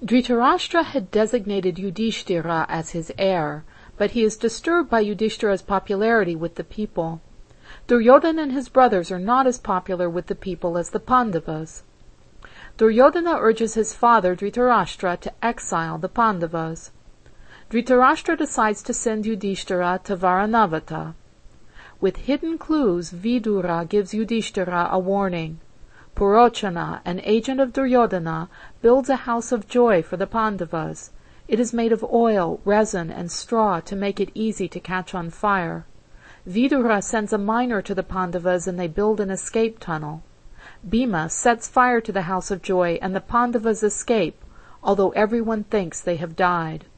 Dhritarashtra had designated Yudhishthira as his heir, but he is disturbed by Yudhishthira's popularity with the people. Duryodhana and his brothers are not as popular with the people as the Pandavas. Duryodhana urges his father Dhritarashtra to exile the Pandavas. Dhritarashtra decides to send Yudhishthira to Varanavata. With hidden clues, Vidura gives Yudhishthira a warning. Purochana, an agent of Duryodhana, builds a house of joy for the Pandavas. It is made of oil, resin, and straw to make it easy to catch on fire. Vidura sends a miner to the Pandavas and they build an escape tunnel. Bhima sets fire to the house of joy and the Pandavas escape, although everyone thinks they have died.